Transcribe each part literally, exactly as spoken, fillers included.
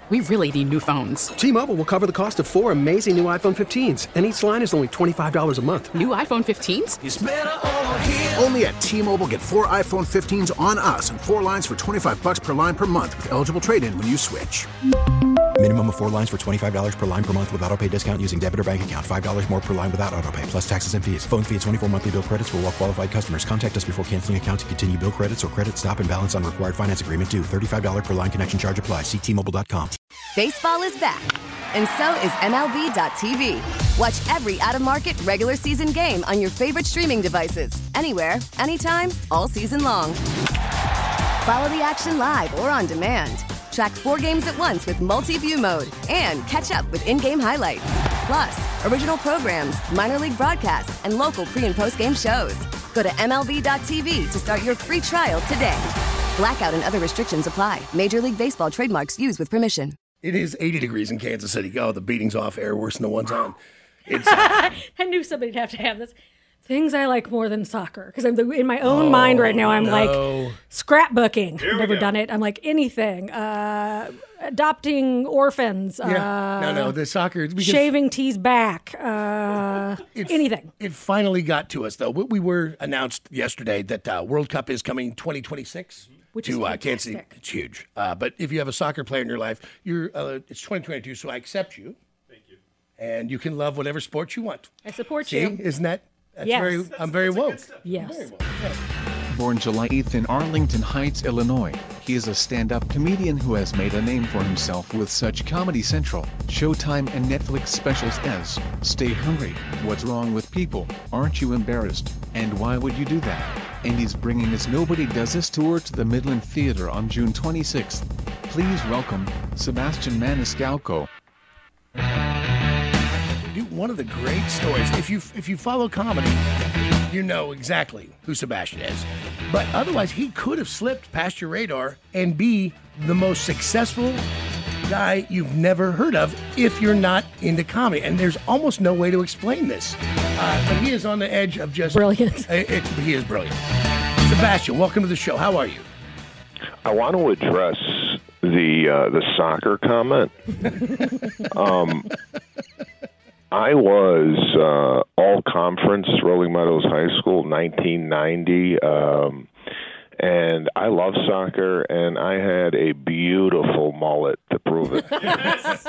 we really need new phones. T-Mobile will cover the cost of four amazing new iPhone fifteens, and each line is only twenty-five dollars a month. New iPhone fifteens? It's better over here. Only at T-Mobile, get four iPhone fifteens on us and four lines for twenty-five dollars per line per month with eligible trade-in when you switch. Minimum of four lines for twenty-five dollars per line per month with autopay discount using debit or bank account. five dollars more per line without autopay, plus taxes and fees. Phone fee at twenty-four monthly bill credits for well-qualified customers. Contact us before canceling account to continue bill credits or credit stop and balance on required finance agreement due. thirty-five dollars per line connection charge applies. See T Mobile dot com. Baseball is back, and so is M L B dot T V. Watch every out-of-market regular season game on your favorite streaming devices. Anywhere, anytime, all season long. Follow the action live or on demand. Track four games at once with multi-view mode and catch up with in-game highlights. Plus, original programs, minor league broadcasts, and local pre- and post-game shows. Go to M L B dot T V to start your free trial today. Blackout and other restrictions apply. Major League Baseball trademarks used with permission. It is eighty degrees in Kansas City. Oh, the beating's off air worse than the one's on. It's, uh, I knew somebody'd have to have this. Things I like more than soccer. Because I'm in my own oh, mind right now, I'm no. like scrapbooking. I've never go. done it. I'm like anything. Uh, adopting orphans. Yeah. Uh, no, no, the soccer. Shaving T's back. Uh, it, anything. It finally got to us, though. We, we were announced yesterday that uh, World Cup is coming twenty twenty-six. Which to, is uh, Kansas City. It's huge. Uh, but if you have a soccer player in your life, you're uh, it's twenty twenty-two, so I accept you. Thank you. And you can love whatever sport you want. I support See? you. Isn't that? That's yes. very, That's, I'm very woke. Yes. Very woke. Yes. Born July eighth in Arlington Heights, Illinois, he is a stand-up comedian who has made a name for himself with such Comedy Central, Showtime and Netflix specials as Stay Hungry, What's Wrong with People, Aren't You Embarrassed, and Why Would You Do That? And he's bringing his Nobody Does This tour to the Midland Theater on June twenty-sixth. Please welcome Sebastian Maniscalco. One of the great stories. If you if you follow comedy, you know exactly who Sebastian is. But otherwise, he could have slipped past your radar and be the most successful guy you've never heard of if you're not into comedy. And there's almost no way to explain this. Uh, but he is on the edge of just brilliant. It, it, he is brilliant. Sebastian, welcome to the show. How are you? I want to address the uh, the soccer comment. um, I was uh, all conference Rolling Meadows High School, nineteen ninety, um, and I love soccer, and I had a beautiful mullet to prove it. Yes.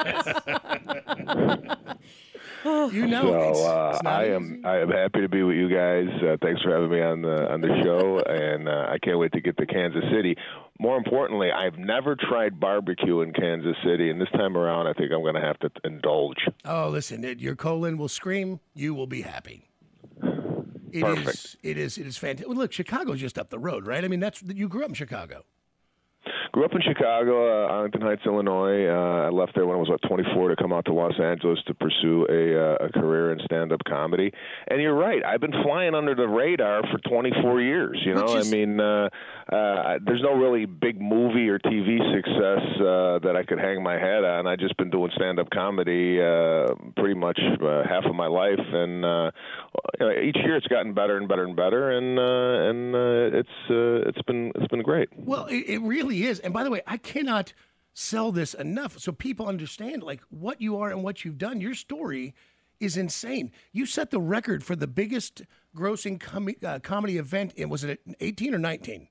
Yes. You know, so it's, uh, it's I easy. am I am happy to be with you guys. Uh, thanks for having me on the on the show, and uh, I can't wait to get to Kansas City. More importantly, I've never tried barbecue in Kansas City, and this time around, I think I'm going to have to indulge. Oh, listen, it, your colon will scream. You will be happy. It Perfect. is. It is. It is fantastic. Well, look, Chicago's just up the road, right? I mean, that's you grew up in Chicago. Grew up in Chicago, uh, Arlington Heights, Illinois. Uh, I left there when I was about twenty-four to come out to Los Angeles to pursue a, uh, a career in stand-up comedy. And you're right, I've been flying under the radar for twenty-four years. You know, is... I mean, uh, uh, there's no really big movie or T V success uh, that I could hang my hat on. I've just been doing stand-up comedy uh, pretty much uh, half of my life, and uh, each year it's gotten better and better and better, and uh, and uh, it's uh, it's been it's been great. Well, it, it really is. And by the way, I cannot sell this enough so people understand like what you are and what you've done. Your story is insane. You set the record for the biggest grossing com- uh, comedy event in, was it eighteen or nineteen?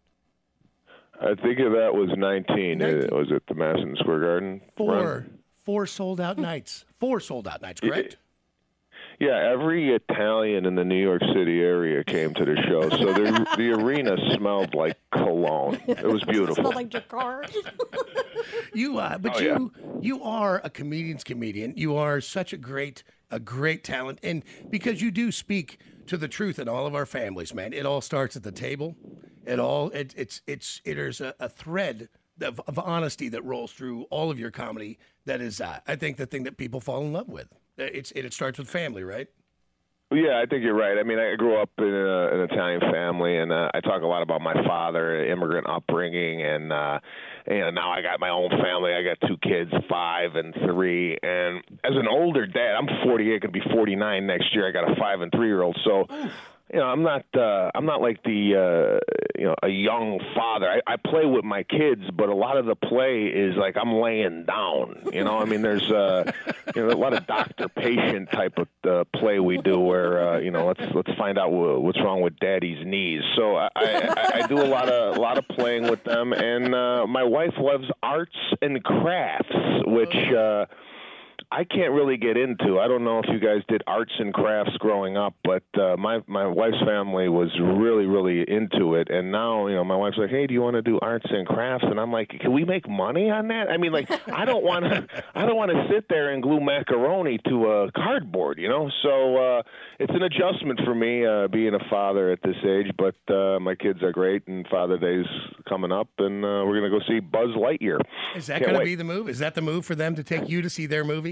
I think that was nineteen. nineteen. It was at the Madison Square Garden. Four. Run. Four sold out nights. Four sold out nights, correct? Yeah, every Italian in the New York City area came to the show, so the the arena smelled like cologne. It was beautiful. It smelled like Jacquard. you, uh, but oh, you, yeah. you are a comedian's comedian. You are such a great, a great talent, and because you do speak to the truth in all of our families, man. It all starts at the table. It all, it, it's, it's, it is a, a thread of, of honesty that rolls through all of your comedy. That is, uh, I think, the thing that people fall in love with. It's it, it starts with family, right? Yeah, I think you're right. I mean, I grew up in a, an Italian family, and uh, I talk a lot about my father, immigrant upbringing, and uh, and now I got my own family. I got two kids, five and three. And as an older dad, I'm forty-eight, going to be forty-nine next year. I got a five and three year old, so you know, I'm not, uh, I'm not like the, uh, you know, a young father. I, I play with my kids, but a lot of the play is like I'm laying down. You know, I mean, there's, uh, you know, a lot of doctor-patient type of uh, play we do, where, uh, you know, let's let's find out what's wrong with Daddy's knees. So I, I, I do a lot of a lot of playing with them, and uh, my wife loves arts and crafts, which. Uh, I can't really get into. I don't know if you guys did arts and crafts growing up, but uh, my my wife's family was really, really into it. And now, you know, my wife's like, "Hey, do you want to do arts and crafts?" And I'm like, "Can we make money on that?" I mean, like, I don't want to. I don't want to sit there and glue macaroni to a cardboard, you know. So uh, it's an adjustment for me uh, being a father at this age. But uh, my kids are great, and Father Day's coming up, and uh, we're going to go see Buzz Lightyear. Is that going to be the move? Is that the move for them to take you to see their movie?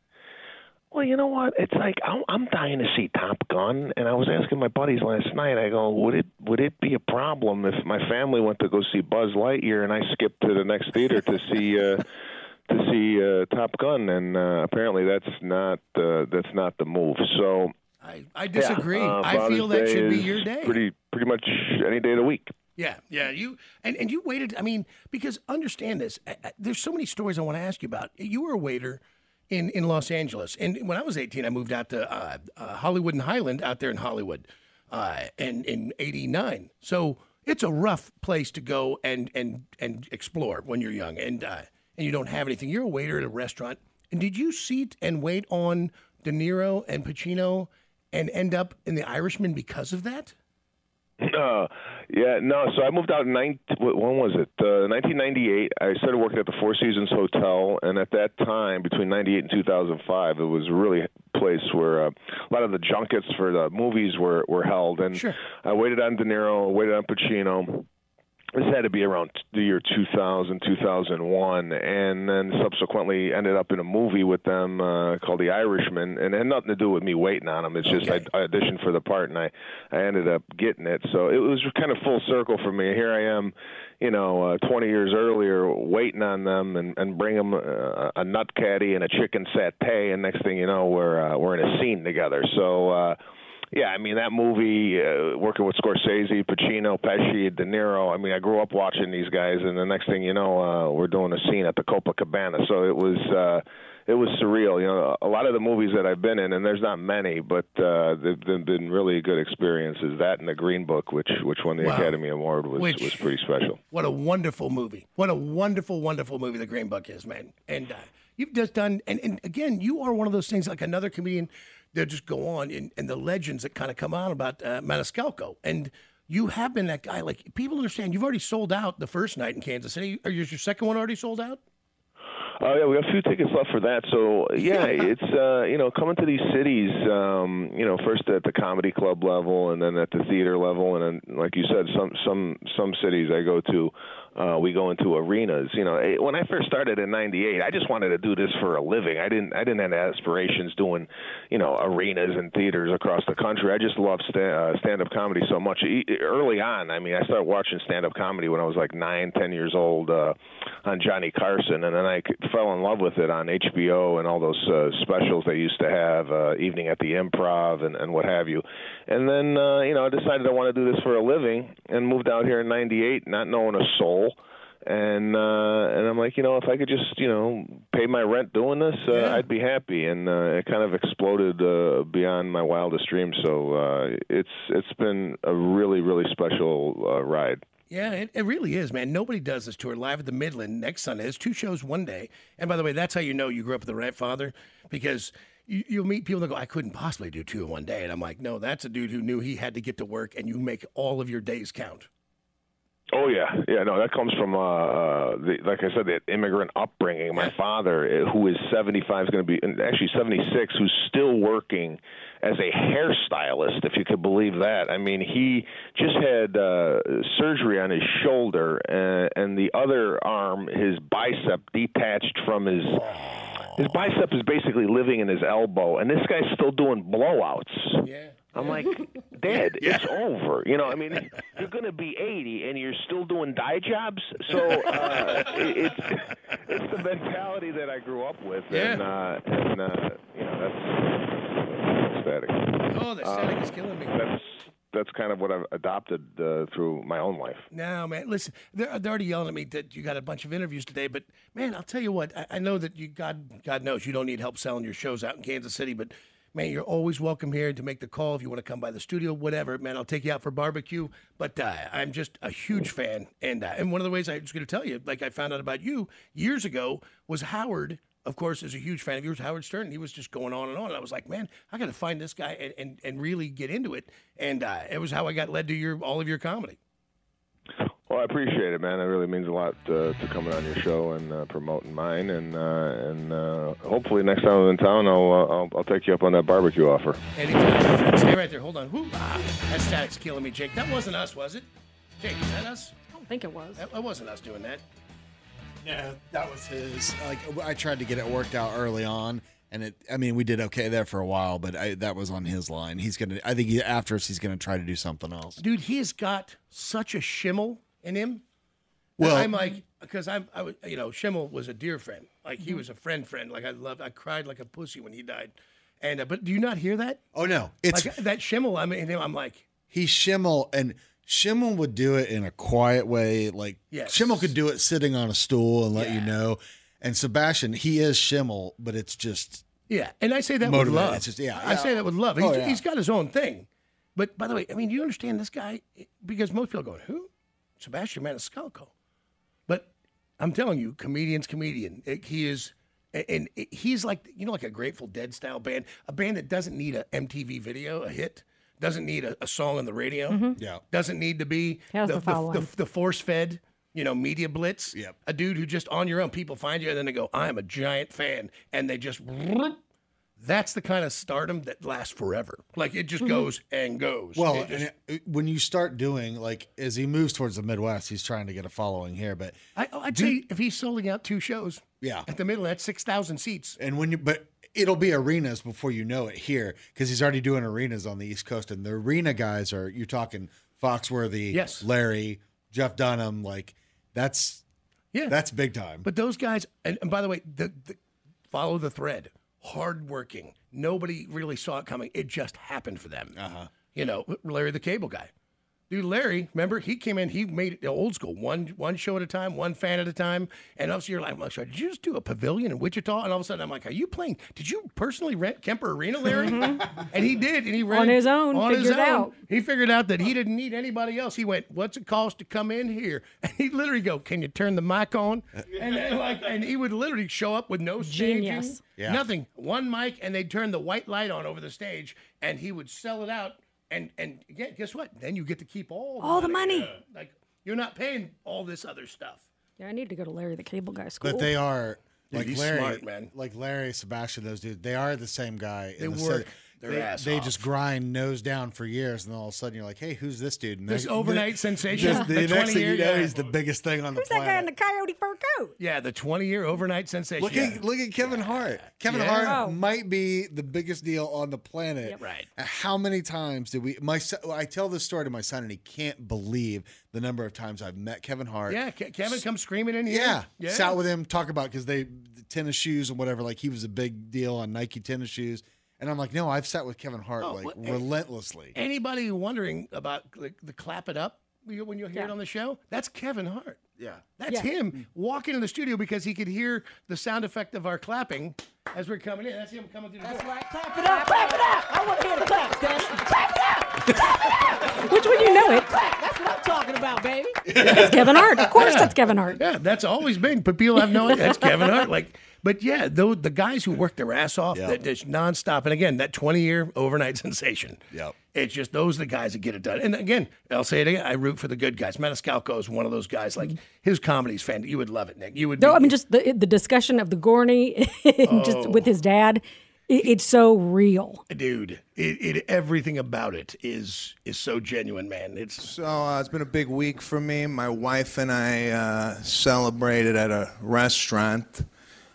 Well, you know what? It's like I'm, I'm dying to see Top Gun, and I was asking my buddies last night. I go, would it would it be a problem if my family went to go see Buzz Lightyear and I skipped to the next theater to see uh, to see uh, Top Gun? And uh, apparently, that's not uh, that's not the move. So I, I disagree. Yeah, uh, I feel that should be your day. Pretty pretty much any day of the week. Yeah, yeah. You and, and you waited. I mean, because understand this. I, I, there's so many stories I want to ask you about. You were a waiter in, in Los Angeles. And when I was eighteen, I moved out to uh, uh, Hollywood and Highland out there in Hollywood uh, and in eighty-nine. So it's a rough place to go and and, and explore when you're young and uh, and you don't have anything. You're a waiter at a restaurant. And did you seat and wait on De Niro and Pacino and end up in The Irishman because of that? Uh, yeah, no. So I moved out in nineteen, when was it? Uh, nineteen ninety-eight. I started working at the Four Seasons Hotel, and at that time, between ninety-eight and two thousand five, it was really a place where uh, a lot of the junkets for the movies were, were held. And sure. I waited on De Niro, waited on Pacino. This had to be around the year two thousand, two thousand one, and then subsequently ended up in a movie with them uh, called The Irishman, and it had nothing to do with me waiting on them. It's just okay. I, I auditioned for the part, and I, I ended up getting it. So it was kind of full circle for me. Here I am, you know, uh, twenty years earlier, waiting on them and, and bring them a, a nut caddy and a chicken satay, and next thing you know, we're, uh, we're in a scene together. So, uh, yeah, I mean, that movie, uh, working with Scorsese, Pacino, Pesci, De Niro, I mean, I grew up watching these guys, and the next thing you know, uh, we're doing a scene at the Copacabana. So it was uh, it was surreal. You know, a lot of the movies that I've been in, and there's not many, but uh, they've been, been really good experiences. That and The Green Book, which which won the wow. Academy Award, was, which, was pretty special. What a wonderful movie. What a wonderful, wonderful movie The Green Book is, man. And uh, you've just done, and, and again, you are one of those things like another comedian. They'll just go on, and, and the legends that kind of come out about uh, Maniscalco. And you have been that guy. Like, people understand, you've already sold out the first night in Kansas City. Or is your second one already sold out? Oh, uh, yeah, we have a few tickets left for that. So, yeah, it's, uh, you know, coming to these cities, um, you know, first at the comedy club level and then at the theater level. And then, like you said, some some some cities I go to, uh, we go into arenas. You know, when I first started in ninety-eight, I just wanted to do this for a living. I didn't I didn't have aspirations doing, you know, arenas and theaters across the country. I just loved sta- uh, stand-up comedy so much. Early on, I mean, I started watching stand-up comedy when I was like nine, ten years old uh, on Johnny Carson. And then I fell in love with it on H B O and all those uh, specials they used to have, uh, Evening at the Improv and, and what have you. And then, uh, you know, I decided I want to do this for a living and moved out here in ninety-eight, not knowing a soul. And uh, and I'm like, you know, if I could just, you know, pay my rent doing this, uh, yeah. I'd be happy. And uh, it kind of exploded uh, beyond my wildest dreams. So uh, it's it's been a really, really special uh, ride. Yeah, it, it really is, man. Nobody does this tour live at the Midland next Sunday. There's two shows one day. And by the way, that's how you know you grew up with the right father, because you, you'll meet people that go, I couldn't possibly do two in one day. And I'm like, no, that's a dude who knew he had to get to work, and you make all of your days count. Oh, yeah. Yeah, no, that comes from, uh, uh, the, like I said, the immigrant upbringing. My father, who is seventy-five, is going to be, actually seventy-six, who's still working as a hairstylist, if you could believe that. I mean, he just had uh, surgery on his shoulder, and, and the other arm, his bicep, detached from his... His bicep is basically living in his elbow, and this guy's still doing blowouts. Yeah. I'm like, Dad, yeah. it's over. You know, I mean, you're going to be eighty, and you're still doing dye jobs? So uh, it, it's it's the mentality that I grew up with, yeah. and, uh, and uh, you know, that's, that's static. Oh, the static uh, is killing me. That's, that's kind of what I've adopted uh, through my own life. No, man. Listen, they're, they're already yelling at me that you got a bunch of interviews today. But man, I'll tell you what. I, I know that you, God, God knows, you don't need help selling your shows out in Kansas City. But man, you're always welcome here to make the call if you want to come by the studio, whatever. Man, I'll take you out for barbecue. But uh, I'm just a huge fan, and uh, and one of the ways I was going to tell you, like I found out about you years ago, was Howard. Of course, is a huge fan of yours, Howard Stern. He was just going on and on. And I was like, man, I got to find this guy and, and, and really get into it. And uh, it was how I got led to your all of your comedy. Well, I appreciate it, man. It really means a lot uh, to coming on your show and uh, promoting mine. And uh, and uh, hopefully next time I'm in town, I'll, uh, I'll I'll take you up on that barbecue offer. Anytime. Stay right there. Hold on. Who? Ah, that static's killing me, Jake. That wasn't us, was it? Jake, was that us? I don't think it was. That, that wasn't us doing that. No, that was his. Like I tried to get it worked out early on, and it. I mean, we did okay there for a while, but I, that was on his line. He's gonna. I think he, after us, he's gonna try to do something else. Dude, he has got such a Schimmel in him. Well, I'm like, because I'm, I was, you know, Schimmel was a dear friend. Like he was a friend, friend. Like I loved. I cried like a pussy when he died. And uh, but do you not hear that? Oh no, it's like that Schimmel. I mean, I'm like, he's Schimmel and. Schimmel would do it in a quiet way. Like yes. Schimmel could do it sitting on a stool and let yeah. you know. And Sebastian, he is Schimmel, but it's just yeah. And I say that motivated. with love. It's just, yeah, I yeah. say that with love. He's, Oh, yeah. he's got his own thing. But by the way, I mean, you understand this guy because most people are going, who? Sebastian Maniscalco. But I'm telling you, comedian's comedian. He is, and he's like you know, like a Grateful Dead style band, a band that doesn't need a M T V video, a hit. Doesn't need a, a song on the radio. Mm-hmm. Yeah. Doesn't need to be How's the, the the, following? the, the force-fed, you know, media blitz. Yep. A dude who just on your own, people find you and then they go, I'm a giant fan. And they just, that's the kind of stardom that lasts forever. Like it just goes and goes. well. It just- And it, when you start doing like as he moves towards the Midwest, he's trying to get a following here. But I, I'd say if he's selling out two shows yeah, at the middle, that's six thousand seats. and when you but. It'll be arenas before you know it here because he's already doing arenas on the East Coast. And the arena guys are, you're talking Foxworthy, Yes. Larry, Jeff Dunham. Like, that's Yeah. that's big time. But those guys, and, and by the way, the, the follow the thread, hardworking. Nobody really saw it coming. It just happened for them. Uh-huh. You know, Larry the Cable Guy. Dude, Larry, remember, he came in, he made it old school, one one show at a time, one fan at a time. And also you're like, well, sorry, did you just do a pavilion in Wichita? And all of a sudden I'm like, are you playing, did you personally rent Kemper Arena, Larry? And he did. And he rented On his own, on his figured own. out. He figured out that he didn't need anybody else. He went, what's it cost to come in here? And he literally go, can you turn the mic on? And then, like, and he would literally show up with no staging, Genius. Yeah. nothing, one mic, and they'd turn the white light on over the stage, and he would sell it out. And and yeah, guess what? Then you get to keep all the All the money. money. Yeah. Like you're not paying all this other stuff. Yeah, I need to go to Larry the Cable Guy school. But they are Dude, like he's Larry, smart, man. like Larry, Sebastian, those dudes. They are the same guy. They in the work sense- their they, ass they off. just grind nose down for years, and then all of a sudden you're like, "Hey, who's this dude?" And This they're- overnight the- sensation. just the The next twenty thing you year know, guy. he's the biggest thing on Who's the that guy in planet. the coyote fur coat? Yeah, the twenty year overnight sensation. Look at look at Kevin Hart. Kevin Yeah. Hart Oh. might be the biggest deal on the planet. Yep. Right. How many times did we? My son, I tell this story to my son, and he can't believe the number of times I've met Kevin Hart. Yeah, Ke- Kevin comes screaming in here. Yeah, yeah. sat with him, talk about because they the tennis shoes and whatever. Like he was a big deal on Nike tennis shoes, and I'm like, no, I've sat with Kevin Hart Oh, like what- relentlessly. Anybody wondering about like, the clap it up you- when you hear Yeah. it on the show? That's Kevin Hart. Yeah, That's Yeah. him walking in the studio because he could hear the sound effect of our clapping as we're coming in. That's him coming through the door. Right, clap it up, clap it up. I want to hear the clap, Stan. Clap it up. Which when you know it, Clap. That's what I'm talking about, baby. it's Kevin Hart. Of course, that's Kevin Hart. Yeah, that's always been. But people have no idea. That's Kevin Hart. Like, but yeah, those, the guys who work their ass off, Yep. that that's nonstop. And again, that twenty year overnight sensation. Yep. It's just those are the guys that get it done. And again, I'll say it again. I root for the good guys. Maniscalco is one of those guys. Like his comedy's fan. You would love it, Nick. You would. Though, be- I mean, just the the discussion of the Gorney, just Oh. with his dad, it, it's so real. dude. It, it everything about it is is so genuine, man. It's So uh, it's been a big week for me. My wife and I uh, celebrated at a restaurant.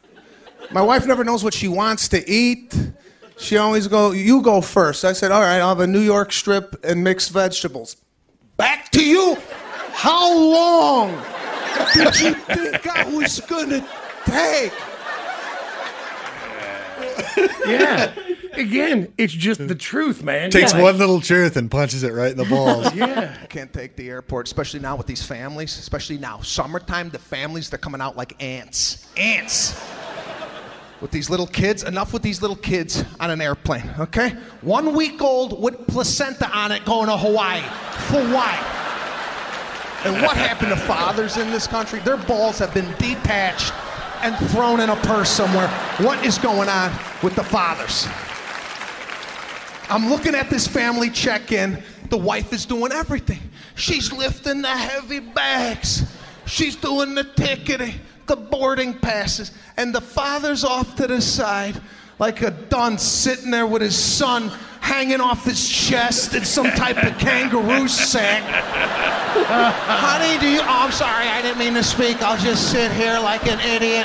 My wife never knows what she wants to eat. She always go, you go first. I said, all right, I'll have a New York strip and mixed vegetables. Back to you. How long did you think I was gonna take? Yeah. Again, it's just the truth, man. Takes Yeah. one little truth and punches it right in the balls. Yeah. I can't take the airport, especially now with these families, especially now. Summertime, the families, they're coming out like ants. Ants. With these little kids, enough with these little kids on an airplane, okay? One week old with placenta on it going to Hawaii. For why? And what happened to fathers in this country? Their balls have been detached and thrown in a purse somewhere. What is going on with the fathers? I'm looking at this family check-in. The wife is doing everything. She's lifting the heavy bags. She's doing the ticketing, the boarding passes, and the father's off to the side like a dunce sitting there with his son hanging off his chest in some type of kangaroo sack. Uh, honey, do you... Oh, I'm sorry, I didn't mean to speak. I'll just sit here like an idiot.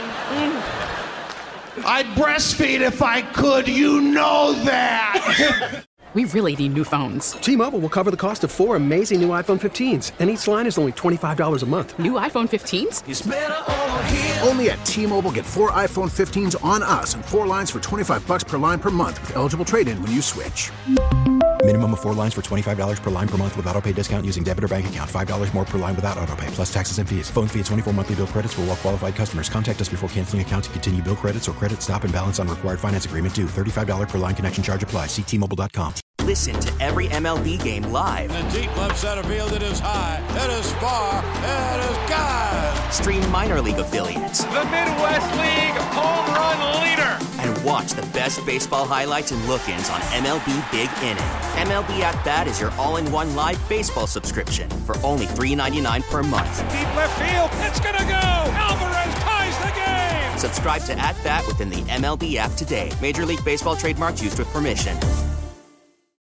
I'd breastfeed if I could. You know that. We really need new phones. T-Mobile will cover the cost of four amazing new iPhone fifteens, and each line is only twenty-five dollars a month. New iPhone fifteens? It's better over here. Only at T-Mobile, get four iPhone fifteens on us and four lines for twenty-five bucks per line per month with eligible trade-in when you switch. Minimum of four lines for twenty-five dollars per line per month with autopay discount using debit or bank account. five dollars more per line without autopay, plus taxes and fees. Phone fee at twenty-four monthly bill credits for well-qualified customers. Contact us before canceling account to continue bill credits or credit stop and balance on required finance agreement due. thirty-five dollars per line connection charge applies. See T Mobile dot com. Listen to every M L B game live. In the deep left center field, it is high, it is far, it is gone. Stream minor league affiliates. The Midwest League home run leader. And watch the best baseball highlights and look-ins on M L B Big Inning. M L B At Bat is your all-in-one live baseball subscription for only three ninety-nine per month. Deep left field, it's gonna go. Alvarez ties the game. Subscribe to At Bat within the M L B app today. Major League Baseball trademarks used with permission.